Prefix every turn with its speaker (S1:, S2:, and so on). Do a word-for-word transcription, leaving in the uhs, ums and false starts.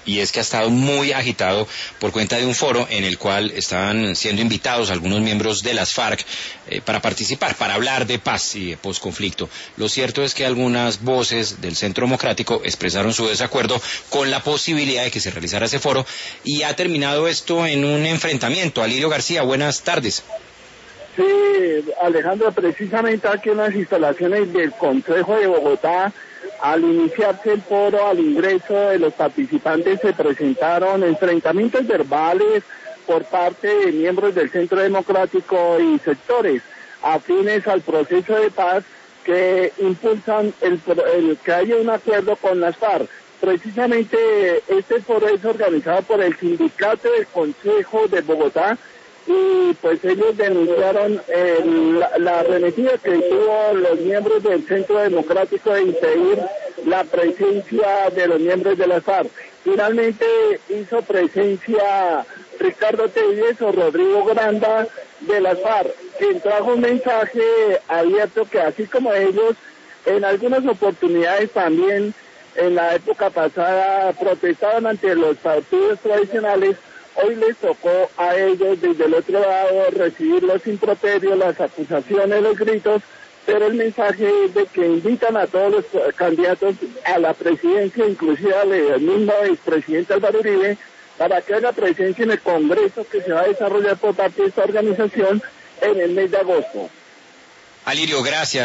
S1: y es que ha estado muy agitado por cuenta de un foro en el cual estaban siendo invitados algunos miembros de las FARC eh, para participar, para hablar de paz y de posconflicto. Lo cierto es que algunas voces del Centro Democrático expresaron su desacuerdo con la posibilidad de que se realizara ese foro, y ha terminado esto en un enfrentamiento. Alirio García, buenas tardes.
S2: Sí, Alejandro, precisamente aquí en las instalaciones del Consejo de Bogotá, al iniciarse el foro, al ingreso de los participantes se presentaron enfrentamientos verbales por parte de miembros del Centro Democrático y sectores afines al proceso de paz que impulsan el, el que haya un acuerdo con las FARC. Precisamente este foro es organizado por el Sindicato del Consejo de Bogotá, y pues ellos denunciaron eh, la, la arremetida que tuvo los miembros del Centro Democrático de impedir la presencia de los miembros de la FARC. Finalmente hizo presencia Ricardo Telles o Rodrigo Granda de la FARC, quien trajo un mensaje abierto que así como ellos en algunas oportunidades también en la época pasada protestaban ante los partidos tradicionales, hoy les tocó a ellos desde el otro lado recibir los improperios, las acusaciones, los gritos, pero el mensaje es de que invitan a todos los candidatos a la presidencia, inclusive al mismo expresidente Álvaro Uribe, para que haga presencia en el Congreso que se va a desarrollar por parte de esta organización en el mes de agosto.
S1: Alirio, gracias.